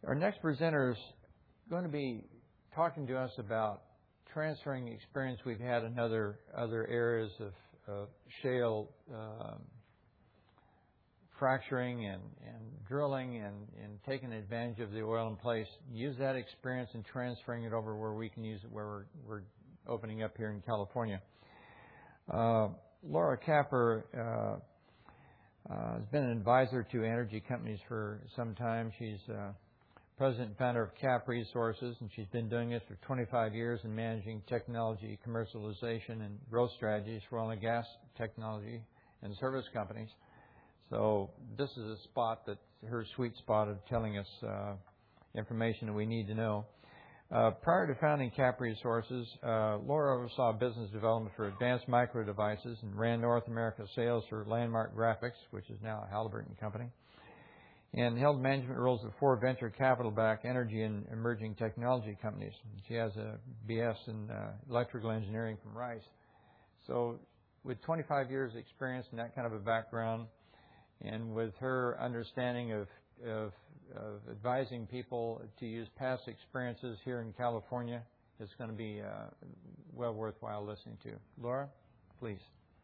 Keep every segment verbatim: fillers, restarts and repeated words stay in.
Our next presenter is going to be talking to us about transferring the experience we've had in other other areas of, of shale um, fracturing and, and drilling and, and taking advantage of the oil in place. Use that experience and transferring it over where we can use it, where we're, we're opening up here in California. Uh, Laura Capper uh, uh, has been an advisor to energy companies for some time. She's uh, president and founder of Cap Resources, and she's been doing this for twenty-five years in managing technology, commercialization, and growth strategies for oil and gas technology and service companies. So this is a spot that's her sweet spot of telling us uh, information that we need to know. Uh, prior to founding Cap Resources, uh, Laura oversaw business development for Advanced Micro Devices and ran North America sales for Landmark Graphics, which is now a Halliburton company, and held management roles at four venture capital-backed energy and emerging technology companies. She has a B S in uh, electrical engineering from Rice. So with twenty-five years experience and that kind of a background, and with her understanding of, of, of advising people to use past experiences here in California, it's going to be uh, well worthwhile listening to. Laura, please.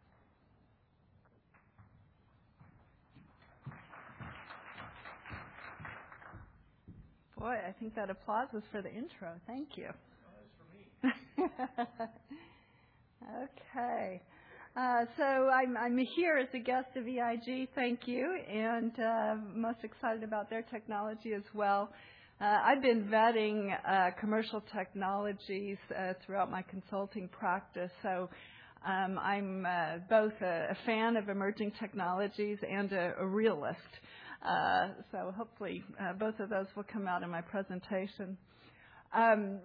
Boy, I think that applause was for the intro. Thank you. Oh, that's for me. Okay. Uh, so I'm, I'm here as a guest of E I G. Thank you. And uh, most excited about their technology as well. Uh, I've been vetting uh, commercial technologies uh, throughout my consulting practice. So um, I'm uh, both a, a fan of emerging technologies and a, a realist. Uh, so hopefully uh, both of those will come out in my presentation. Um,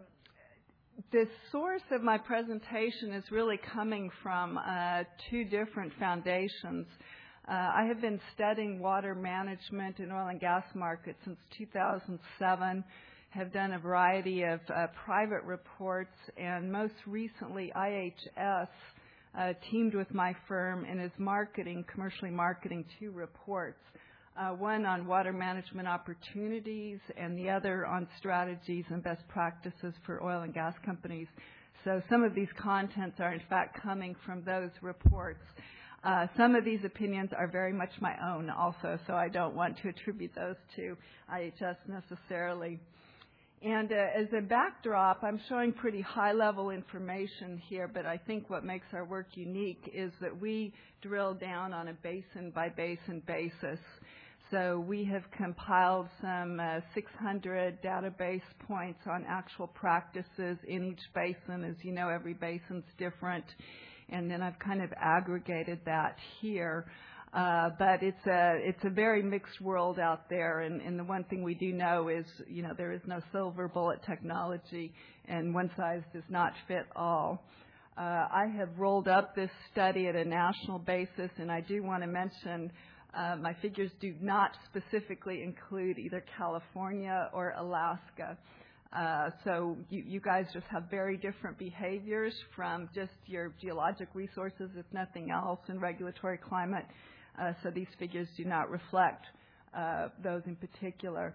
the source of my presentation is really coming from uh, two different foundations. Uh, I have been studying water management in oil and gas markets since two thousand seven, have done a variety of uh, private reports, and most recently I H S uh, teamed with my firm and is marketing, commercially marketing two reports. Uh, one on water management opportunities and the other on strategies and best practices for oil and gas companies. So some of these contents are in fact coming from those reports. Uh, some of these opinions are very much my own also, so I don't want to attribute those to I H S necessarily. And uh, as a backdrop, I'm showing pretty high-level information here, but I think what makes our work unique is that we drill down on a basin-by-basin basis. So we have compiled some uh, six hundred database points on actual practices in each basin. As you know, every basin's different. And then I've kind of aggregated that here. Uh, but it's a it's a very mixed world out there, and, and the one thing we do know is, you know, there is no silver bullet technology, and one size does not fit all. Uh, I have rolled up this study at a national basis, and I do want to mention uh, my figures do not specifically include either California or Alaska. Uh, so you, you guys just have very different behaviors from just your geologic resources, if nothing else, and regulatory climate. Uh, so these figures do not reflect uh, those in particular.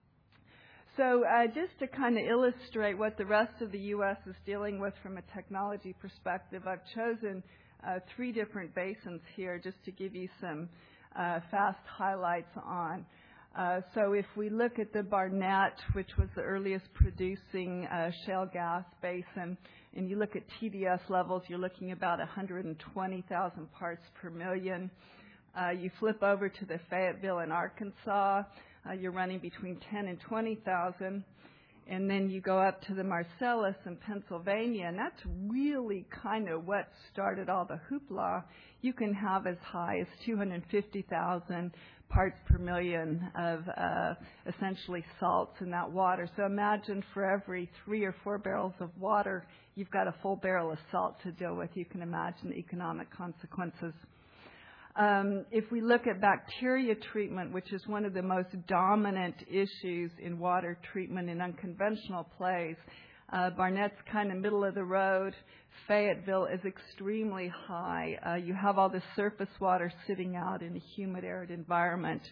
So uh, just to kind of illustrate what the rest of the U S is dealing with from a technology perspective, I've chosen uh, three different basins here just to give you some uh, fast highlights on. Uh, so if we look at the Barnett, which was the earliest producing uh, shale gas basin, and you look at T D S levels, you're looking about one hundred twenty thousand parts per million. Uh, you flip over to the Fayetteville in Arkansas, uh, you're running between ten and twenty thousand. And then you go up to the Marcellus in Pennsylvania, and that's really kind of what started all the hoopla. You can have as high as two hundred fifty thousand parts per million of uh, essentially salts in that water. So imagine for every three or four barrels of water, you've got a full barrel of salt to deal with. You can imagine the economic consequences. Um, if we look at bacteria treatment, which is one of the most dominant issues in water treatment in unconventional plays, uh, Barnett's kind of middle of the road. Fayetteville is extremely high. Uh, you have all the surface water sitting out in a humid, arid environment.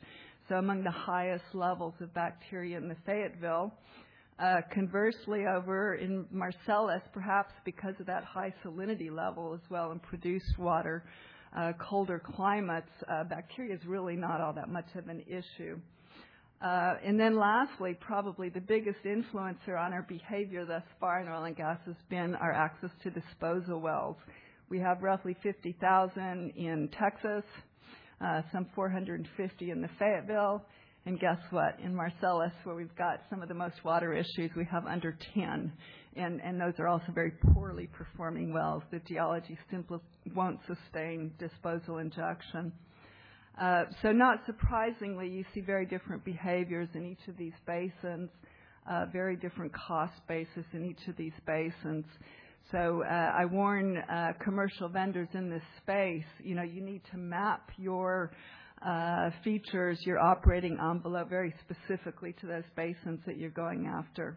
so among the highest levels of bacteria in the Fayetteville. Uh, conversely, over in Marcellus, perhaps because of that high salinity level as well in produced water, uh, colder climates, uh, bacteria is really not all that much of an issue. Uh, and then lastly, probably the biggest influencer on our behavior thus far in oil and gas has been our access to disposal wells. We have roughly fifty thousand in Texas, uh, some four hundred fifty in the Fayetteville, and guess what? In Marcellus, where we've got some of the most water issues, we have under ten. And, and those are also very poorly performing wells. The geology simply won't sustain disposal injection. Uh, so not surprisingly, you see very different behaviors in each of these basins, uh, very different cost basis in each of these basins. So uh, I warn uh, commercial vendors in this space, you know, you need to map your uh, features, your operating envelope very specifically to those basins that you're going after.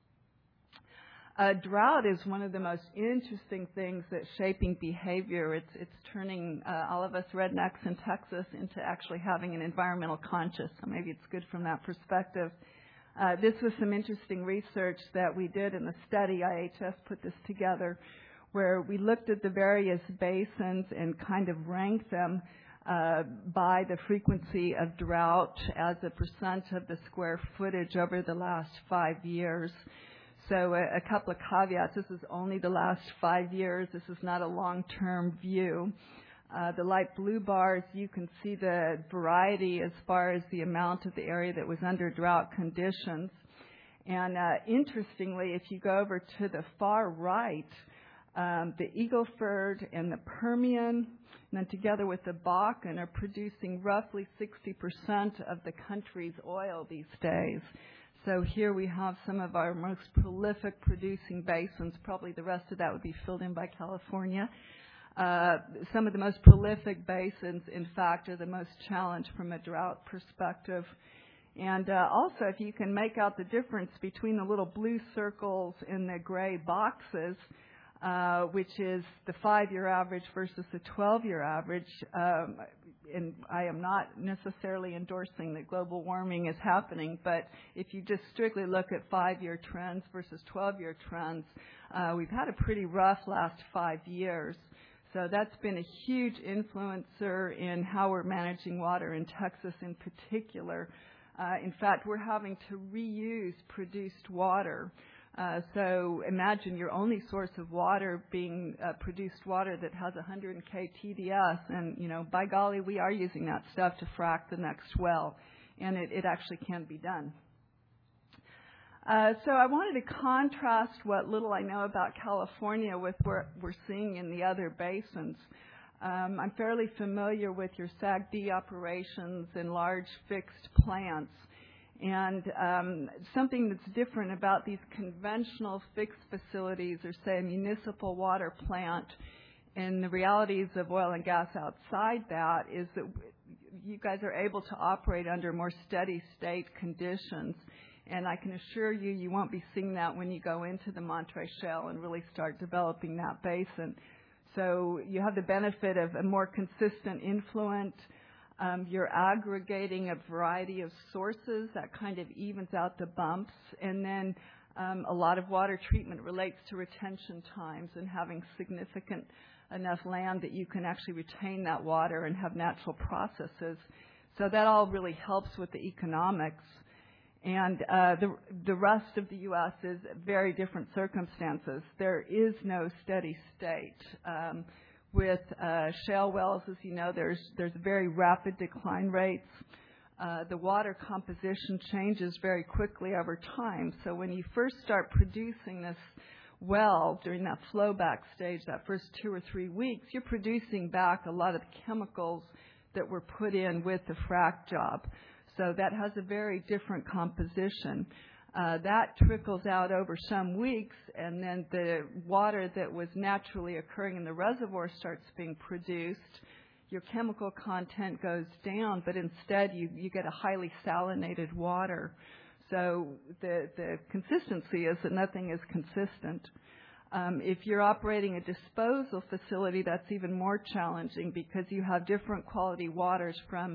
Uh, drought is one of the most interesting things that's shaping behavior. It's, it's turning uh, all of us rednecks in Texas into actually having an environmental conscious. So maybe it's good from that perspective. Uh, this was some interesting research that we did in the study. I H S put this together, where we looked at the various basins and kind of ranked them uh, by the frequency of drought as a percent of the square footage over the last five years. So a, a couple of caveats. This is only the last five years. This is not a long-term view. Uh, the light blue bars, you can see the variety as far as the amount of the area that was under drought conditions. And uh, interestingly, if you go over to the far right, um, the Eagle Ford and the Permian, and then together with the Bakken, are producing roughly sixty percent of the country's oil these days. So here we have some of our most prolific producing basins. Probably the rest of that would be filled in by California. Uh, some of the most prolific basins, in fact, are the most challenged from a drought perspective. And uh, also, if you can make out the difference between the little blue circles and the gray boxes, uh, which is the five-year average versus the twelve-year average, um, and I am not necessarily endorsing that global warming is happening, but if you just strictly look at five-year trends versus twelve-year trends, uh, we've had a pretty rough last five years. So that's been a huge influencer in how we're managing water in Texas in particular. Uh, in fact, we're having to reuse produced water. Uh, so imagine your only source of water being uh, produced water that has one hundred K T D S, and, you know, by golly, we are using that stuff to frack the next well, and it, it actually can be done. Uh, so I wanted to contrast what little I know about California with what we're seeing in the other basins. Um, I'm fairly familiar with your S A G D operations and large fixed plants. And um, something that's different about these conventional fixed facilities, or say a municipal water plant, and the realities of oil and gas outside that, is that you guys are able to operate under more steady state conditions. And I can assure you, you won't be seeing that when you go into the Monterey Shale and really start developing that basin. So you have the benefit of a more consistent influent. Um, you're aggregating a variety of sources that kind of evens out the bumps. And then um, a lot of water treatment relates to retention times and having significant enough land that you can actually retain that water and have natural processes. So that all really helps with the economics. And uh, the, the rest of the U S is very different circumstances. There is no steady state. Um, with uh, shale wells, as you know, there's, there's very rapid decline rates. Uh, the water composition changes very quickly over time. So when you first start producing this well during that flowback stage, that first two or three weeks, you're producing back a lot of the chemicals that were put in with the frack job. So that has a very different composition. Uh, that trickles out over some weeks, and then the water that was naturally occurring in the reservoir starts being produced. Your chemical content goes down, but instead you, you get a highly salinated water. So the, the consistency is that nothing is consistent. Um, if you're operating a disposal facility, that's even more challenging because you have different quality waters from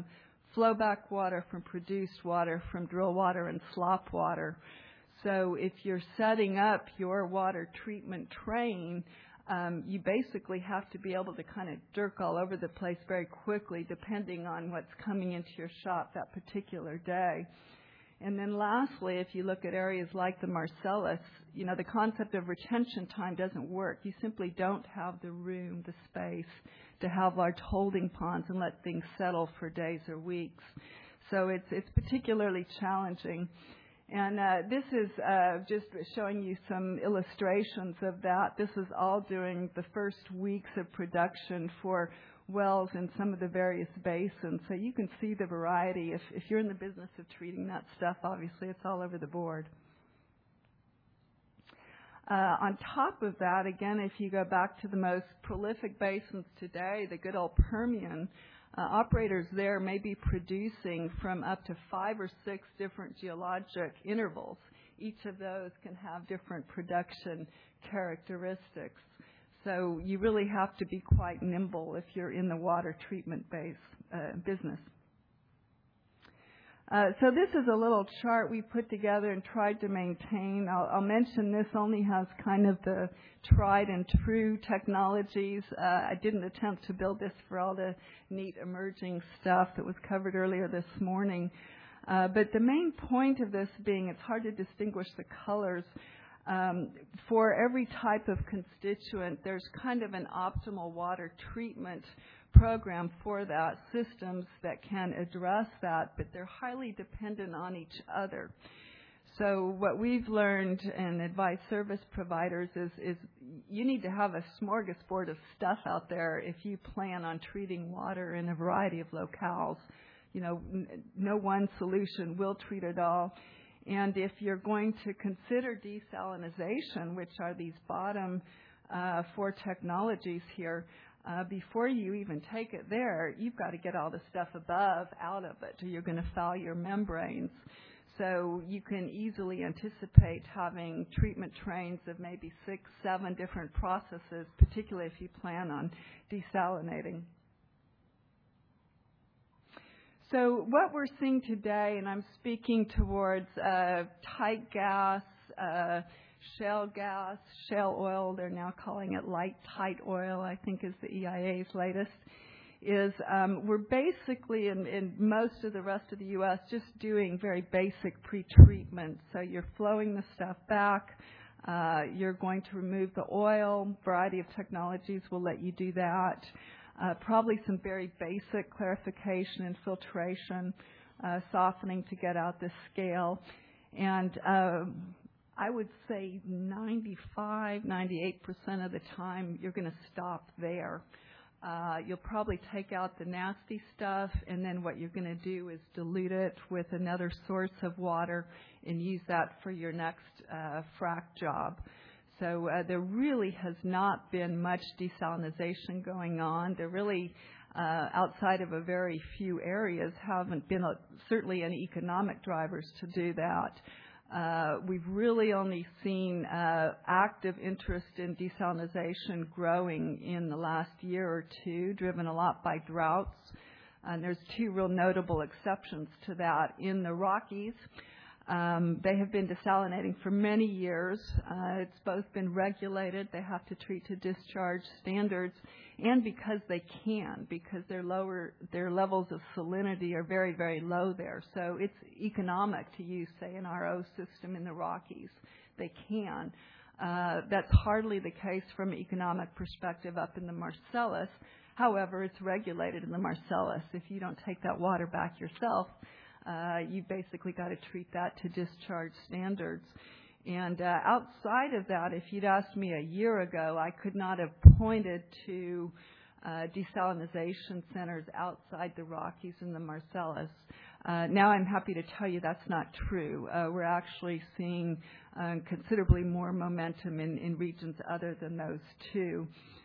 flowback water, from produced water, from drill water and slop water. So if you're setting up your water treatment train, um, you basically have to be able to kind of jerk all over the place very quickly, depending on what's coming into your shop that particular day. And then lastly, if you look at areas like the Marcellus, you know, the concept of retention time doesn't work. You simply don't have the room, the space to have large holding ponds and let things settle for days or weeks. So it's it's particularly challenging. And uh, this is uh, just showing you some illustrations of that. This is all during the first weeks of production for wells in some of the various basins. So you can see the variety. If, if you're in the business of treating that stuff, obviously it's all over the board. Uh, on top of that, again, if you go back to the most prolific basins today, the good old Permian, Uh, operators there may be producing from up to five or six different geologic intervals. Each of those can have different production characteristics. So you really have to be quite nimble if you're in the water treatment base uh, business. Uh, so this is a little chart we put together and tried to maintain. I'll, I'll mention this only has kind of the tried and true technologies. Uh, I didn't attempt to build this for all the neat emerging stuff that was covered earlier this morning. Uh, but the main point of this being it's hard to distinguish the colors. Um, for every type of constituent, there's kind of an optimal water treatment program for that, systems that can address that, but they're highly dependent on each other. So what we've learned and advise service providers is, is you need to have a smorgasbord of stuff out there if you plan on treating water in a variety of locales. You know, n- no one solution will treat it all. And if you're going to consider desalinization, which are these bottom uh, four technologies here, Uh, before you even take it there, you've got to get all the stuff above out of it, or you're going to foul your membranes. So you can easily anticipate having treatment trains of maybe six, seven different processes, particularly if you plan on desalinating. So what we're seeing today, and I'm speaking towards uh, tight gas, uh, shale gas, shale oil, they're now calling it light tight oil, I think is the E I A's latest, is um, we're basically in, in most of the rest of the U S just doing very basic pretreatment. So you're flowing the stuff back, uh, you're going to remove the oil, variety of technologies will let you do that. Uh, probably some very basic clarification and filtration, uh, softening to get out the scale. And uh, I would say ninety-five, ninety-eight percent of the time you're going to stop there. Uh, you'll probably take out the nasty stuff, and then what you're going to do is dilute it with another source of water and use that for your next uh, frac job. So uh, there really has not been much desalinization going on. There really, uh, outside of a very few areas, haven't been a, certainly any economic drivers to do that. Uh, we've really only seen uh, active interest in desalinization growing in the last year or two, driven a lot by droughts. And there's two real notable exceptions to that. In the Rockies, um, they have been desalinating for many years. Uh, it's both been regulated. They have to treat to discharge standards, and because they can, because their lower their levels of salinity are very, very low there. So it's economic to use, say, an R O system in the Rockies. They can. Uh, that's hardly the case from an economic perspective up in the Marcellus. However, it's regulated in the Marcellus. If you don't take that water back yourself, uh, you basically got to treat that to discharge standards. And uh, outside of that, if you'd asked me a year ago, I could not have pointed to uh, desalinization centers outside the Rockies and the Marcellus. Uh, now I'm happy to tell you that's not true. Uh, we're actually seeing uh, considerably more momentum in, in regions other than those two.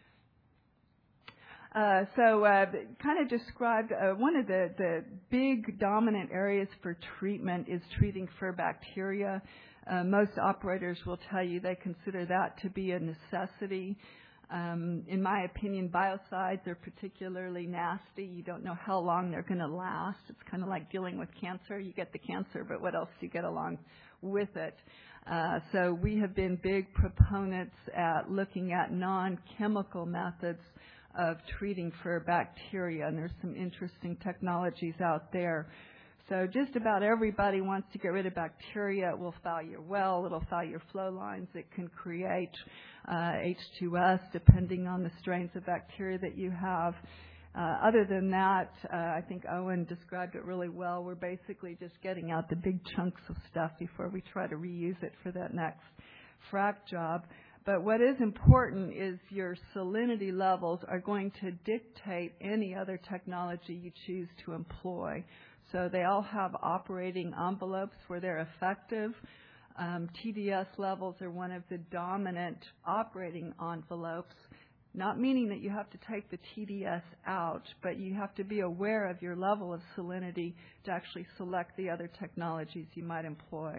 Uh, so uh, kind of described uh, one of the, the big dominant areas for treatment is treating for bacteria. Uh, most operators will tell you they consider that to be a necessity. Um, in my opinion, biocides are particularly nasty. You don't know how long they're going to last. It's kind of like dealing with cancer. You get the cancer, but what else do you get along with it? Uh, so we have been big proponents at looking at non-chemical methods of treating for bacteria, and there's some interesting technologies out there. So just about everybody wants to get rid of bacteria. It will foul your well. It'll foul your flow lines. It can create uh, H two S depending on the strains of bacteria that you have. Uh, other than that, uh, I think Owen described it really well. We're basically just getting out the big chunks of stuff before we try to reuse it for that next frac job. But what is important is your salinity levels are going to dictate any other technology you choose to employ. So they all have operating envelopes where they're effective. Um, T D S levels are one of the dominant operating envelopes, not meaning that you have to take the T D S out, but you have to be aware of your level of salinity to actually select the other technologies you might employ.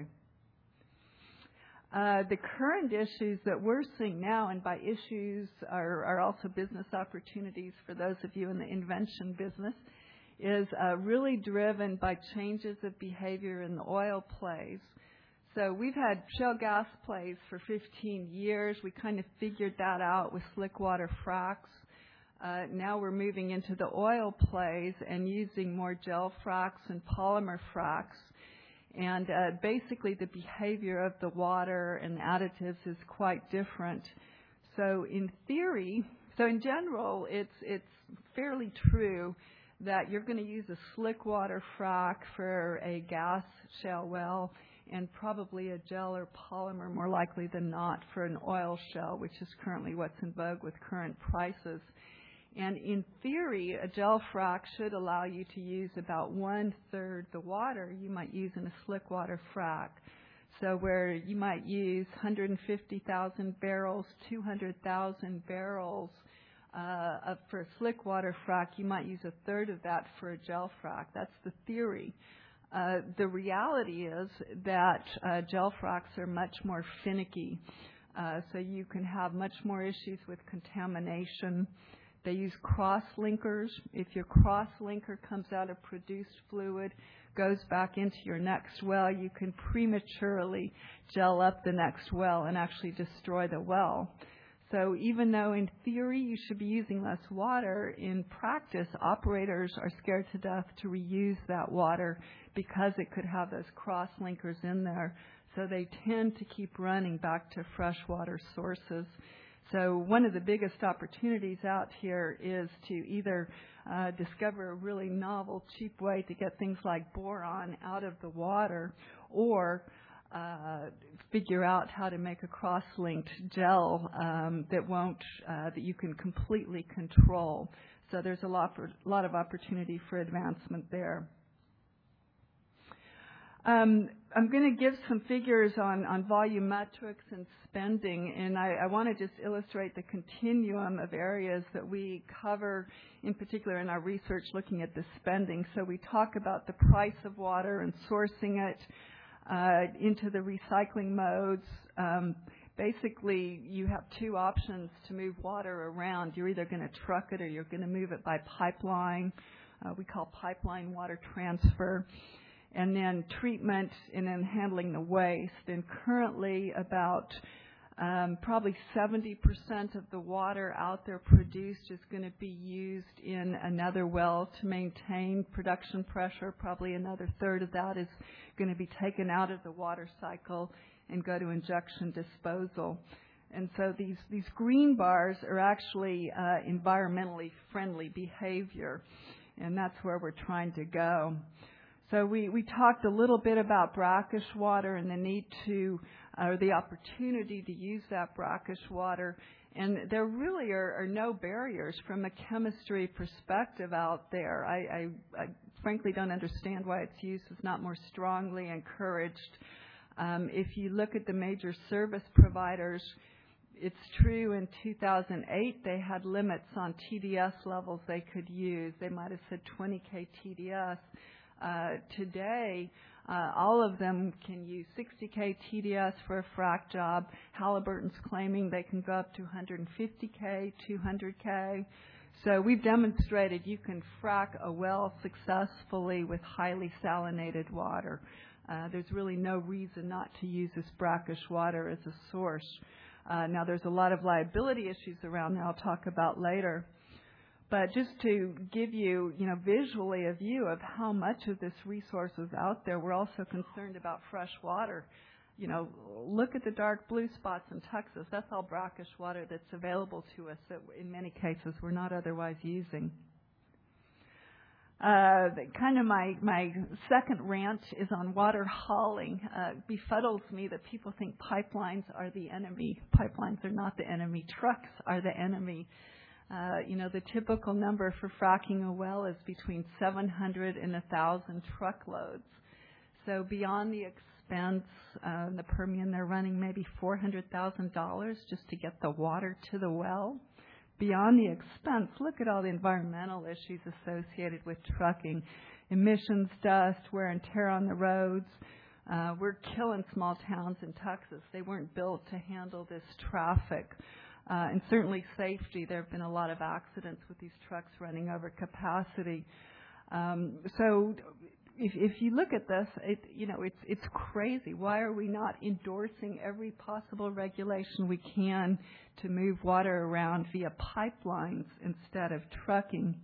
Uh, the current issues that we're seeing now, and by issues are, are also business opportunities for those of you in the invention business, is uh, really driven by changes of behavior in the oil plays. So we've had shale gas plays for fifteen years. We kind of figured that out with slick water fracs. Uh, now we're moving into the oil plays and using more gel fracs and polymer fracs. And uh, basically the behavior of the water and additives is quite different. So in theory, so in general, it's it's fairly true that you're going to use a slick water frac for a gas shale well and probably a gel or polymer more likely than not for an oil shale, which is currently what's in vogue with current prices. And in theory, a gel frac should allow you to use about one-third the water you might use in a slick water frac. So where you might use one hundred fifty thousand barrels, two hundred thousand barrels uh, of, for a slick water frac, you might use a third of that for a gel frac. That's the theory. Uh, the reality is that uh, gel fracs are much more finicky. Uh, so you can have much more issues with contamination. They use cross-linkers. If your cross-linker comes out of produced fluid, goes back into your next well, you can prematurely gel up the next well and actually destroy the well. So even though in theory you should be using less water, in practice operators are scared to death to reuse that water because it could have those cross-linkers in there. So they tend to keep running back to freshwater sources. So one of the biggest opportunities out here is to either uh, discover a really novel, cheap way to get things like boron out of the water, or uh, figure out how to make a cross-linked gel um, that won't, uh, that you can completely control. So there's a lot, for, lot of opportunity for advancement there. Um, I'm going to give some figures on, on volumetrics and spending, and I, I want to just illustrate the continuum of areas that we cover, in particular in our research looking at the spending. So we talk about the price of water and sourcing it uh, into the recycling modes. Um, basically, you have two options to move water around. You're either going to truck it or you're going to move it by pipeline. Uh, we call pipeline water transfer. And then treatment, and then handling the waste. And currently about um, probably seventy percent of the water out there produced is going to be used in another well to maintain production pressure. Probably another third of that is going to be taken out of the water cycle and go to injection disposal. And so these, these green bars are actually uh, environmentally friendly behavior, and that's where we're trying to go. So we, we talked a little bit about brackish water and the need to, or the opportunity to use that brackish water. And there really are, are no barriers from a chemistry perspective out there. I, I, I frankly don't understand why its use is not more strongly encouraged. Um, if you look at the major service providers, it's true in two thousand eight they had limits on T D S levels they could use. They might have said twenty K T D S. Uh, today, Uh, all of them can use sixty K T D S for a frac job. Halliburton's claiming they can go up to one hundred fifty K, two hundred K. So we've demonstrated you can frac a well successfully with highly salinated water. Uh, there's really no reason not to use this brackish water as a source. Uh, now, there's a lot of liability issues around that I'll talk about later. But just to give you, you know, visually a view of how much of this resource is out there, we're also concerned about fresh water. You know, look at the dark blue spots in Texas. That's all brackish water that's available to us that in many cases we're not otherwise using. Uh, the, kind of my, my second rant is on water hauling. Uh, it befuddles me that people think pipelines are the enemy. Pipelines are not the enemy. Trucks are the enemy. Uh, you know, the typical number for fracking a well is between seven hundred and one thousand truckloads. So beyond the expense, uh, in the Permian, they're running maybe four hundred thousand dollars just to get the water to the well. Beyond the expense, look at all the environmental issues associated with trucking. Emissions, dust, wear and tear on the roads. Uh, we're killing small towns in Texas. They weren't built to handle this traffic. Uh, and certainly safety. There have been a lot of accidents with these trucks running over capacity. Um, so if, if you look at this, it, you know, it's, it's crazy. Why are we not endorsing every possible regulation we can to move water around via pipelines instead of trucking?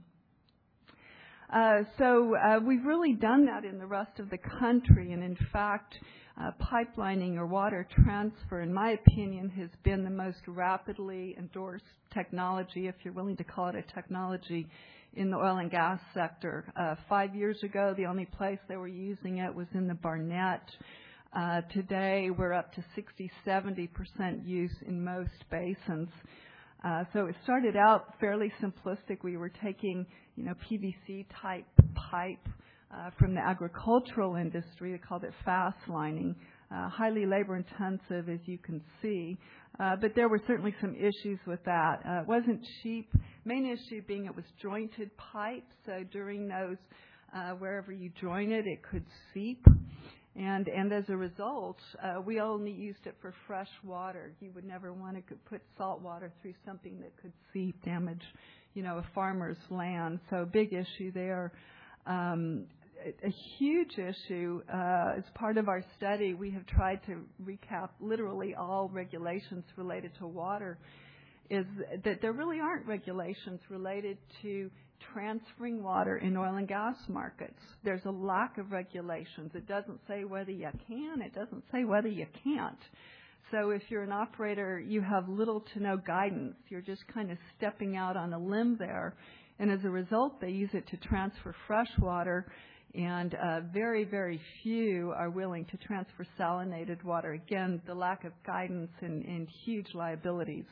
Uh, so uh, we've really done that in the rest of the country, and in fact, uh, pipelining or water transfer, in my opinion, has been the most rapidly endorsed technology, if you're willing to call it a technology, in the oil and gas sector. Uh, five years ago, the only place they were using it was in the Barnett. Uh, today, we're up to sixty, seventy percent use in most basins. Uh, so it started out fairly simplistic. We were taking, you know, P V C type pipe uh, from the agricultural industry. They called it fast lining. Uh, highly labor intensive, as you can see. Uh, but there were certainly some issues with that. Uh, it wasn't cheap. Main issue being it was jointed pipe. So during those, uh, wherever you join it, it could seep. And and as a result, uh, we only used it for fresh water. You would never want to put salt water through something that could seep, damage, you know, a farmer's land. So big issue there. Um, a, a huge issue. Uh, as part of our study, we have tried to recap literally all regulations related to water. Is that there really aren't regulations related to transferring water in oil and gas markets. There's a lack of regulations. It doesn't say whether you can. It doesn't say whether you can't. So if you're an operator, you have little to no guidance. You're just kind of stepping out on a limb there. And as a result, they use it to transfer fresh water, and uh, very, very few are willing to transfer salinated water. Again, the lack of guidance and, and huge liabilities.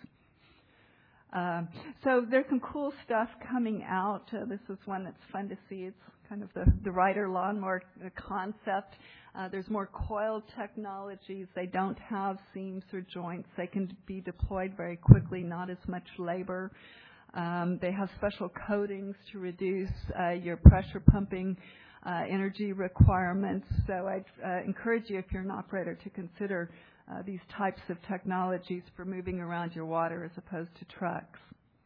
Uh, so there's some cool stuff coming out. Uh, this is one that's fun to see. It's kind of the, the Ryder lawnmower concept. Uh, there's more coiled technologies. They don't have seams or joints. They can be deployed very quickly, not as much labor. Um, they have special coatings to reduce uh, your pressure pumping uh, energy requirements. So I'd uh, encourage you, if you're an operator, to consider Uh, these types of technologies for moving around your water as opposed to trucks.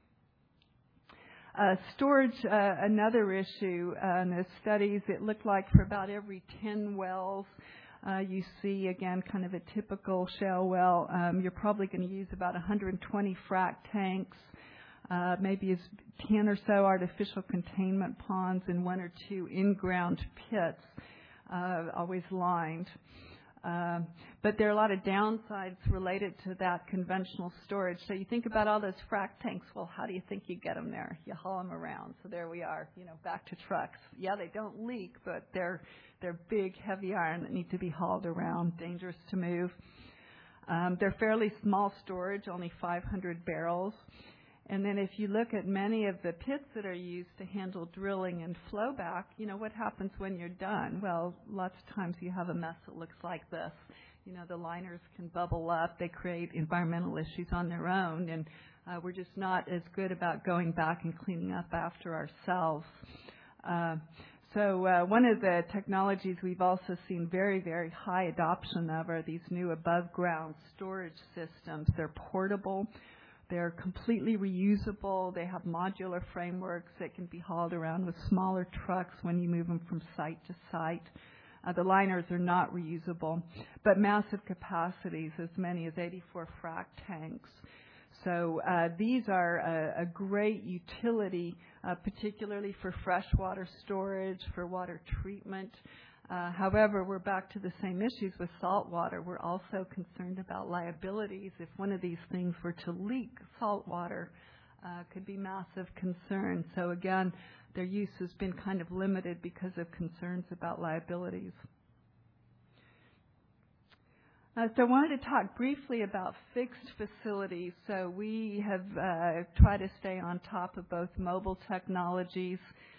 Uh, storage, uh, another issue. Uh, in the studies, it looked like for about every ten wells, uh, you see, again, kind of a typical shale well, um, you're probably going to use about one hundred twenty frac tanks, uh, maybe as ten or so artificial containment ponds, and one or two in-ground pits, uh, always lined. Uh, but there are a lot of downsides related to that conventional storage. So you think about all those frac tanks. Well, how do you think you get them there? You haul them around. So there we are, you know, back to trucks. Yeah, they don't leak, but they're they're big, heavy iron that need to be hauled around, dangerous to move. Um, they're fairly small storage, only five hundred barrels. And then if you look at many of the pits that are used to handle drilling and flowback, you know, what happens when you're done? Well, lots of times you have a mess that looks like this. You know, the liners can bubble up. They create environmental issues on their own, and uh, we're just not as good about going back and cleaning up after ourselves. Uh, So uh, one of the technologies we've also seen very, very high adoption of are these new above-ground storage systems. They're portable. They're completely reusable. They have modular frameworks that can be hauled around with smaller trucks when you move them from site to site. Uh, the liners are not reusable, but massive capacities, as many as eighty-four frac tanks. So uh, these are a, a great utility, uh, particularly for freshwater storage, for water treatment. Uh, however, we're back to the same issues with salt water. We're also concerned about liabilities. If one of these things were to leak, salt water uh, could be massive concern. So again, their use has been kind of limited because of concerns about liabilities. Uh, so I wanted to talk briefly about fixed facilities. So we have uh, tried to stay on top of both mobile technologies,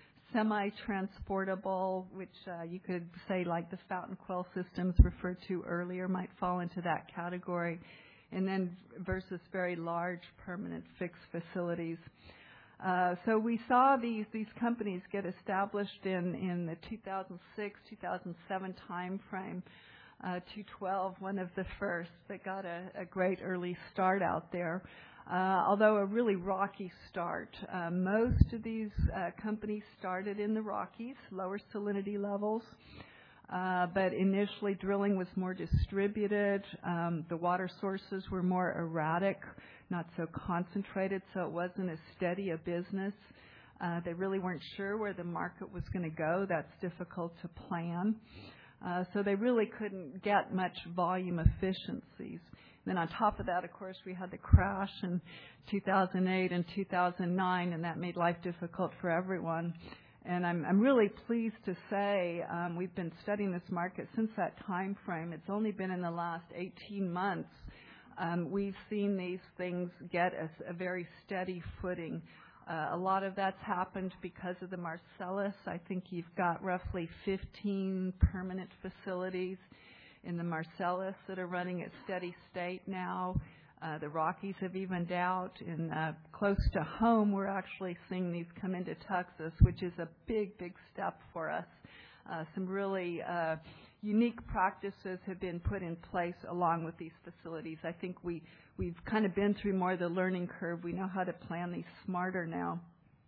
semi-transportable, which uh, you could say like the fountain quell systems referred to earlier might fall into that category, and then versus very large permanent fixed facilities. Uh, so we saw these these companies get established in, in the two thousand six, two thousand seven time frame. Uh, two twelve, one of the first that got a, a great early start out there, uh, although a really rocky start. Uh, most of these uh, companies started in the Rockies, lower salinity levels, uh, but initially drilling was more distributed. Um, the water sources were more erratic, not so concentrated, so it wasn't as steady a business. Uh, they really weren't sure where the market was going to go. That's difficult to plan. Uh, so they really couldn't get much volume efficiencies. Then on top of that, of course, we had the crash in two thousand eight and two thousand nine, and that made life difficult for everyone. And I'm, I'm really pleased to say um, we've been studying this market since that time frame. It's only been in the last eighteen months um, we've seen these things get a, a very steady footing. Uh, a lot of that's happened because of the Marcellus. I think you've got roughly fifteen permanent facilities in the Marcellus that are running at steady state now. Uh, the Rockies have evened out. In uh, close to home, we're actually seeing these come into Texas, which is a big, big step for us. Uh, some really uh, unique practices have been put in place along with these facilities. I think we, we've kind of been through more of the learning curve. We know how to plan these smarter now.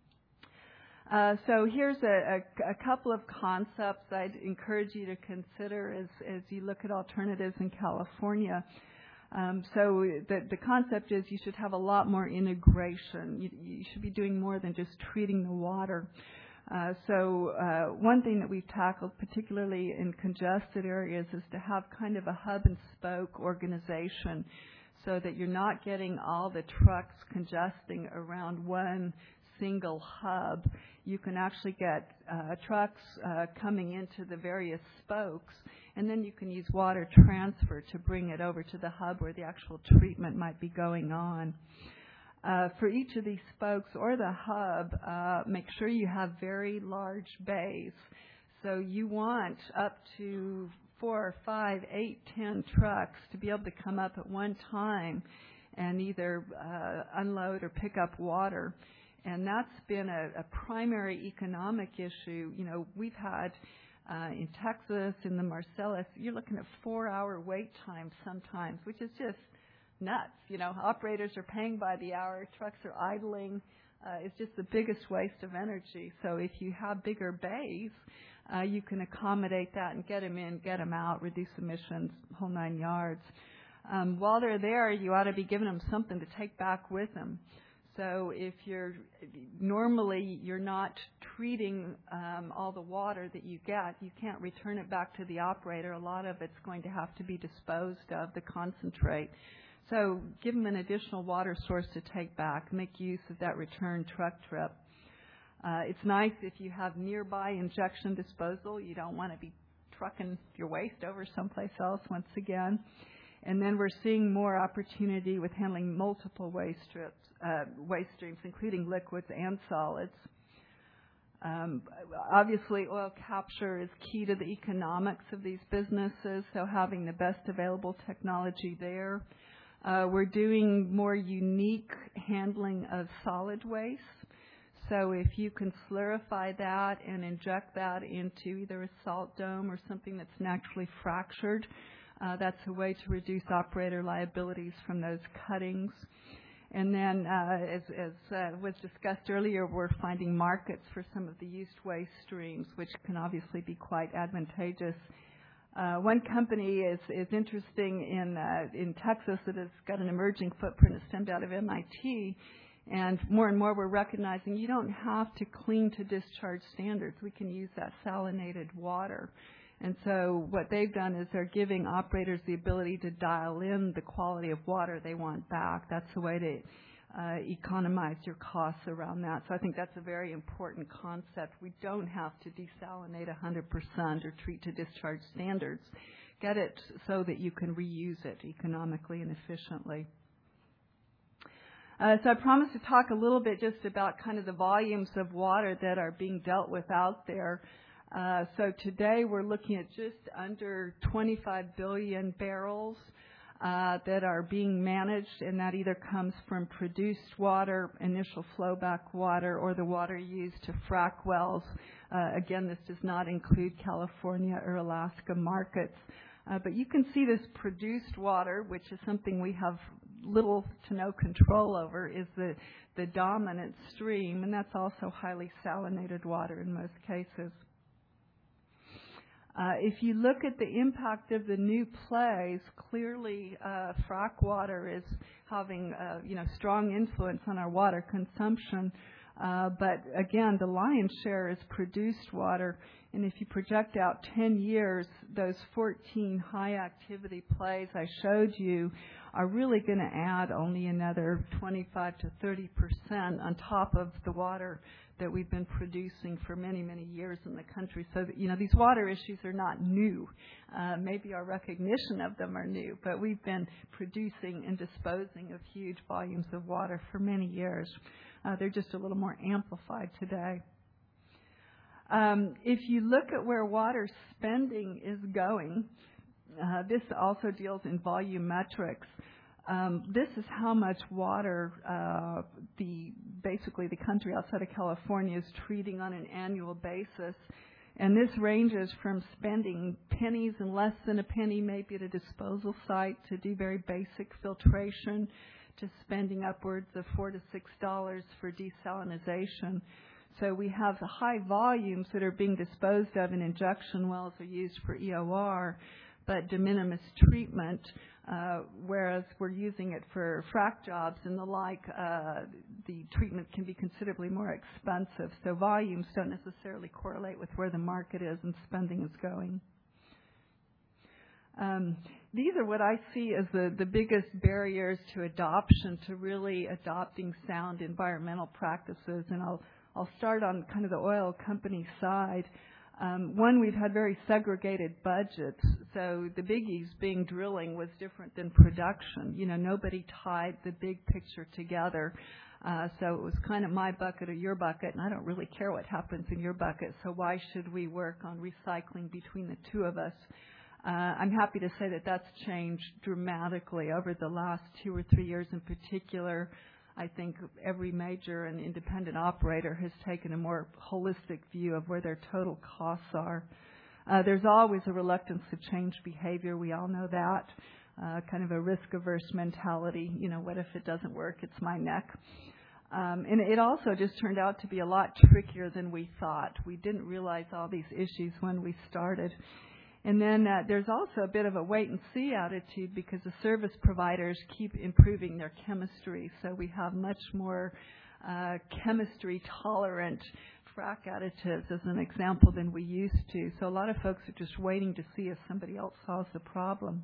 Uh, so here's a, a, a couple of concepts I'd encourage you to consider as, as you look at alternatives in California. Um, so the, the concept is you should have a lot more integration. You, you should be doing more than just treating the water. Uh, so uh, one thing that we've tackled, particularly in congested areas, is to have kind of a hub and spoke organization so that you're not getting all the trucks congesting around one single hub. You can actually get uh, trucks uh, coming into the various spokes, and then you can use water transfer to bring it over to the hub where the actual treatment might be going on. Uh, for each of these spokes or the hub, uh, make sure you have very large bays. So you want up to four, five, eight, ten trucks to be able to come up at one time and either uh, unload or pick up water. And that's been a, a primary economic issue. You know, we've had uh, in Texas, in the Marcellus, you're looking at four-hour wait times sometimes, which is just nuts. You know, operators are paying by the hour, trucks are idling. Uh, it's just the biggest waste of energy. So if you have bigger bays, uh, you can accommodate that and get them in, get them out, reduce emissions, whole nine yards. Um, while they're there, you ought to be giving them something to take back with them. So if you're normally you're not treating um, all the water that you get, you can't return it back to the operator. A lot of it's going to have to be disposed of, the concentrate. So give them an additional water source to take back. Make use of that return truck trip. Uh, it's nice if you have nearby injection disposal. You don't want to be trucking your waste over someplace else once again. And then we're seeing more opportunity with handling multiple waste strips, uh, waste streams, including liquids and solids. Um, obviously, oil capture is key to the economics of these businesses, so having the best available technology there. Uh, we're doing more unique handling of solid waste. So if you can solidify that and inject that into either a salt dome or something that's naturally fractured, uh, that's a way to reduce operator liabilities from those cuttings. And then, uh, as, as uh, was discussed earlier, we're finding markets for some of the used waste streams, which can obviously be quite advantageous. Uh, one company is, is interesting in uh, in Texas that has got an emerging footprint. It stemmed out of M I T, and more and more we're recognizing you don't have to clean to discharge standards. We can use that salinated water. And so what they've done is they're giving operators the ability to dial in the quality of water they want back. That's the way to uh, economize your costs around that. So I think that's a very important concept. We don't have to desalinate one hundred percent or treat to discharge standards. Get it so that you can reuse it economically and efficiently. Uh, so I promised to talk a little bit just about kind of the volumes of water that are being dealt with out there. Uh, so today we're looking at just under twenty-five billion barrels uh, that are being managed, and that either comes from produced water, initial flowback water, or the water used to frack wells. Uh, again, this does not include California or Alaska markets. Uh, but you can see this produced water, which is something we have little to no control over, is the, the dominant stream, and that's also highly salinated water in most cases. Uh, if you look at the impact of the new plays, clearly uh, frack water is having uh, you know strong influence on our water consumption. Uh, but again, the lion's share is produced water. And if you project out ten years, those fourteen high-activity plays I showed you are really going to add only another twenty-five to thirty percent on top of the water that we've been producing for many, many years in the country. So, that, you know, these water issues are not new. Uh, maybe our recognition of them are new, but we've been producing and disposing of huge volumes of water for many years. Uh, they're just a little more amplified today. Um, if you look at where water spending is going, uh, this also deals in volumetrics. Um, this is how much water uh, the basically the country outside of California is treating on an annual basis. And this ranges from spending pennies and less than a penny maybe at a disposal site to do very basic filtration, to spending upwards of four to six dollars for desalinization. So we have the high volumes that are being disposed of in injection wells are used for E O R, but de minimis treatment, uh, whereas we're using it for frack jobs and the like, uh, the treatment can be considerably more expensive. So volumes don't necessarily correlate with where the market is and spending is going. Um, these are what I see as the, the biggest barriers to adoption, to really adopting sound environmental practices. And I'll, I'll start on kind of the oil company side. Um, one, we've had very segregated budgets. So the biggies being drilling was different than production. You know, nobody tied the big picture together. Uh, so it was kind of my bucket or your bucket, and I don't really care what happens in your bucket. So why should we work on recycling between the two of us? Uh, I'm happy to say that that's changed dramatically over the last two or three years in particular. I think every major and independent operator has taken a more holistic view of where their total costs are. Uh, there's always a reluctance to change behavior. We all know that. Uh, kind of a risk-averse mentality. You know, what if it doesn't work? It's my neck. Um, and it also just turned out to be a lot trickier than we thought. We didn't realize all these issues when we started. And then uh, there's also a bit of a wait-and-see attitude because the service providers keep improving their chemistry. So we have much more uh, chemistry-tolerant frac additives, as an example, than we used to. So a lot of folks are just waiting to see if somebody else solves the problem.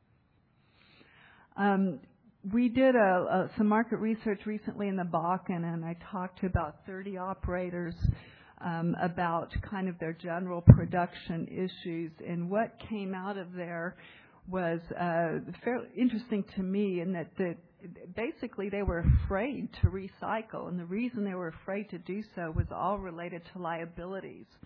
Um, we did a, a, some market research recently in the Bakken, and I talked to about thirty operators Um, about kind of their general production issues, and what came out of there was uh, fairly interesting to me in that the, basically they were afraid to recycle, and the reason they were afraid to do so was all related to liabilities.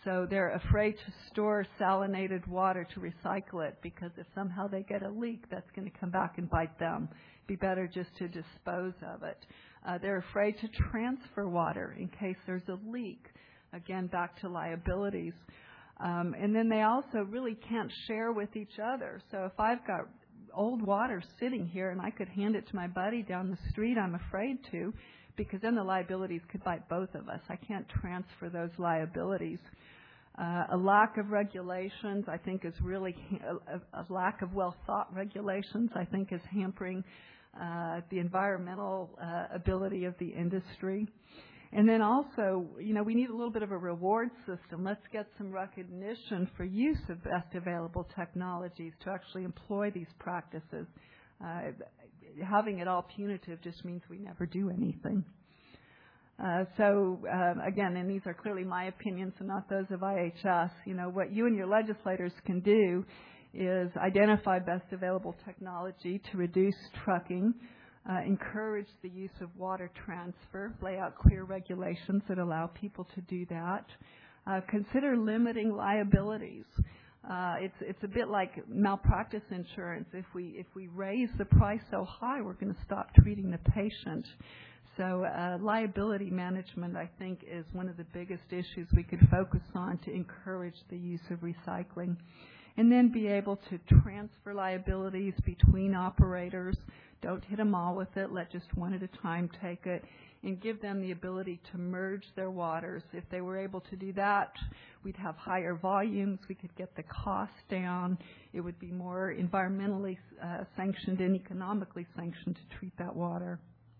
So they're afraid to store salinated water to recycle it, because if somehow they get a leak, that's going to come back and bite them. It'd be better just to dispose of it. Uh, they're afraid to transfer water in case there's a leak. Again, back to liabilities. Um, and then they also really can't share with each other. So if I've got old water sitting here and I could hand it to my buddy down the street, I'm afraid to, because then the liabilities could bite both of us. I can't transfer those liabilities. Uh, a lack of regulations, I think, is really a, a lack of well-thought regulations, I think, is hampering uh, the environmental uh, ability of the industry. And then also, you know, we need a little bit of a reward system. Let's get some recognition for use of best available technologies to actually employ these practices. Uh, having it all punitive just means we never do anything. Uh, so, uh, again, and these are clearly my opinions and not those of I H S, you know, what you and your legislators can do is identify best available technology to reduce trucking, uh, encourage the use of water transfer, lay out clear regulations that allow people to do that, uh, consider limiting liabilities. Uh, it's it's a bit like malpractice insurance. If we if we raise the price so high, we're going to stop treating the patient. So uh, liability management, I think, is one of the biggest issues we could focus on to encourage the use of recycling. And then be able to transfer liabilities between operators. Don't hit them all with it. Let just one at a time take it. And give them the ability to merge their waters. If they were able to do that, we'd have higher volumes. We could get the cost down. It would be more environmentally uh, sanctioned and economically sanctioned to treat that water.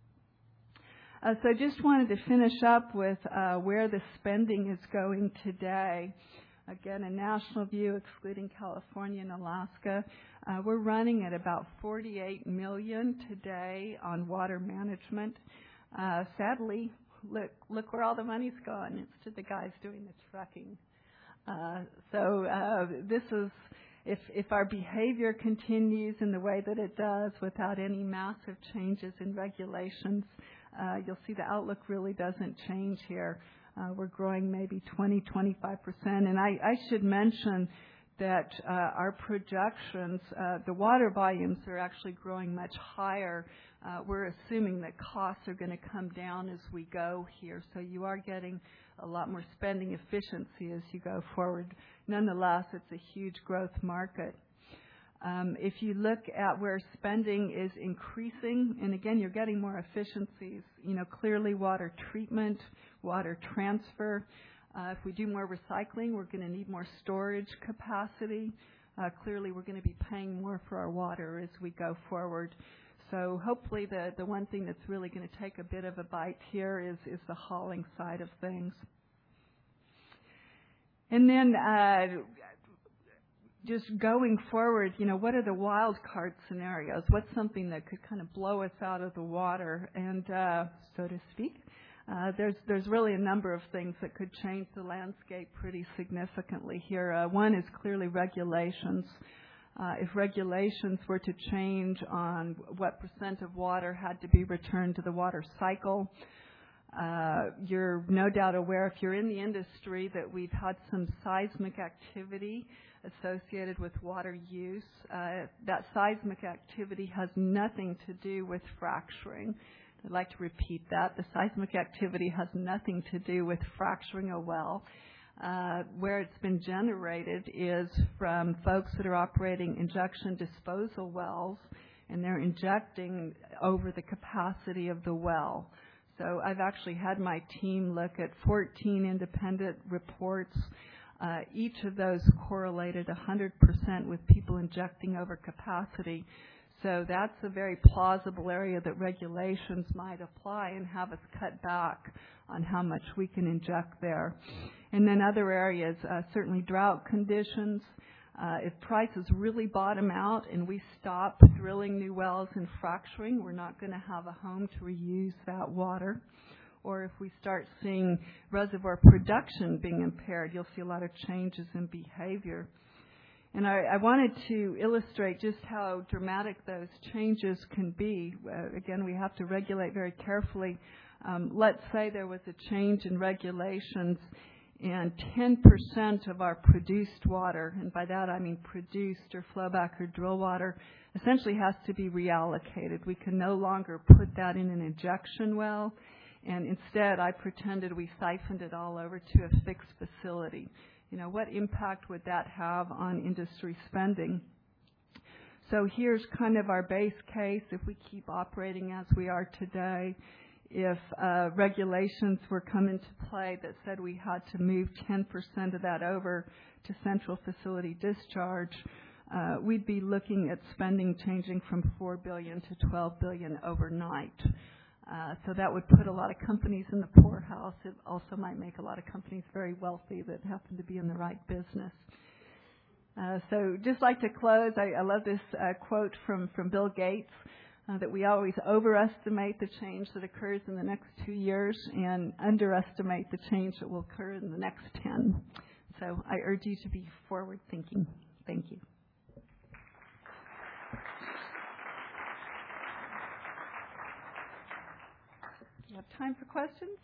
Uh, so I just wanted to finish up with uh, where the spending is going today. Again, a national view excluding California and Alaska. Uh, we're running at about forty-eight million dollars today on water management. Uh, sadly, look, look where all the money's gone. It's to the guys doing the trucking. Uh, so uh, this is, if, if our behavior continues in the way that it does without any massive changes in regulations, Uh, you'll see the outlook really doesn't change here. Uh, we're growing maybe twenty, twenty-five percent. And I, I should mention that uh, our projections, uh, the water volumes are actually growing much higher. Uh, we're assuming that costs are going to come down as we go here. So you are getting a lot more spending efficiency as you go forward. Nonetheless, it's a huge growth market. Um, if you look at where spending is increasing, and again, you're getting more efficiencies, you know, clearly water treatment, water transfer. Uh, if we do more recycling, we're going to need more storage capacity. Uh, clearly, we're going to be paying more for our water as we go forward. So hopefully the, the one thing that's really going to take a bit of a bite here is, is the hauling side of things. And then uh, just going forward, you know, what are the wild card scenarios? What's something that could kind of blow us out of the water, and uh, so to speak? Uh, there's there's really a number of things that could change the landscape pretty significantly here. Uh, one is clearly regulations. Uh, if regulations were to change on what percent of water had to be returned to the water cycle, uh, you're no doubt aware, if you're in the industry, that we've had some seismic activity associated with water use. Uh, that seismic activity has nothing to do with fracturing. I'd like to repeat that. The seismic activity has nothing to do with fracturing a well. Uh, where it's been generated is from folks that are operating injection disposal wells, and they're injecting over the capacity of the well. So I've actually had my team look at fourteen independent reports. Uh, each of those correlated one hundred percent with people injecting over capacity. So that's a very plausible area that regulations might apply and have us cut back on how much we can inject there. And then other areas, uh, certainly drought conditions. Uh, if prices really bottom out and we stop drilling new wells and fracturing, we're not going to have a home to reuse that water. Or if we start seeing reservoir production being impaired, you'll see a lot of changes in behavior. And I, I wanted to illustrate just how dramatic those changes can be. Uh, again, we have to regulate very carefully. Um, let's say there was a change in regulations and ten percent of our produced water, and by that I mean produced or flowback or drill water, essentially has to be reallocated. We can no longer put that in an injection well, and instead I pretended we siphoned it all over to a fixed facility. You know, what impact would that have on industry spending? So here's kind of our base case if we keep operating as we are today. If uh, regulations were come into play that said we had to move ten percent of that over to central facility discharge, uh, we'd be looking at spending changing from four billion dollars to twelve billion dollars overnight. Uh, so that would put a lot of companies in the poorhouse. It also might make a lot of companies very wealthy that happen to be in the right business. Uh, so just like to close, I, I love this uh, quote from, from Bill Gates, uh, that we always overestimate the change that occurs in the next two years and underestimate the change that will occur in the next ten. So I urge you to be forward-thinking. Thank you. We have time for questions?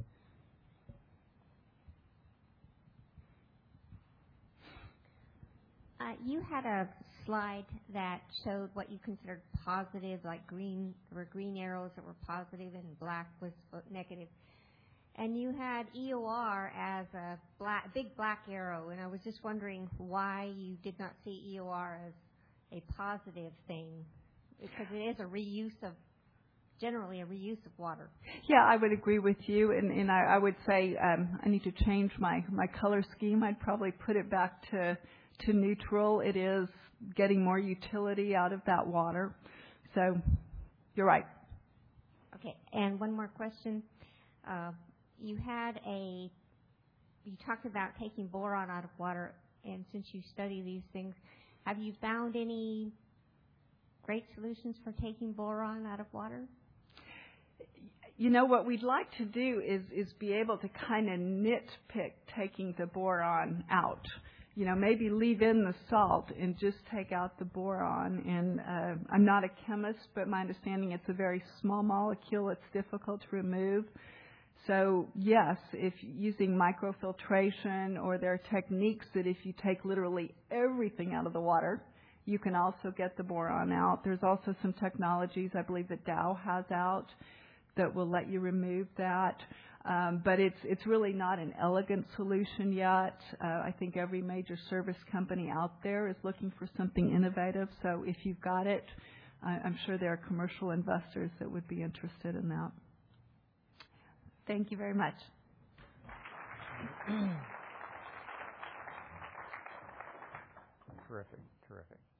Uh, you had a slide that showed what you considered positive, like green, there were green arrows that were positive and black was negative. And you had E O R as a black, big black arrow, and I was just wondering why you did not see E O R as a positive thing, because it is a reuse of, generally a reuse of water. Yeah, I would agree with you, and, and I, I would say um, I need to change my, my color scheme. I'd probably put it back to to neutral. It is getting more utility out of that water. So you're right. Okay, and one more question. Uh, you had a, you talked about taking boron out of water, and since you study these things, have you found any great solutions for taking boron out of water? You know, what we'd like to do is, is be able to kind of nitpick taking the boron out. You know, maybe leave in the salt and just take out the boron. And uh, I'm not a chemist, but my understanding it's a very small molecule. It's difficult to remove. So, yes, if using microfiltration, or there are techniques that if you take literally everything out of the water, you can also get the boron out. There's also some technologies, I believe, that Dow has out that will let you remove that. Um, but it's it's really not an elegant solution yet. Uh, I think every major service company out there is looking for something innovative. So if you've got it, I, I'm sure there are commercial investors that would be interested in that. Thank you very much. Terrific, terrific.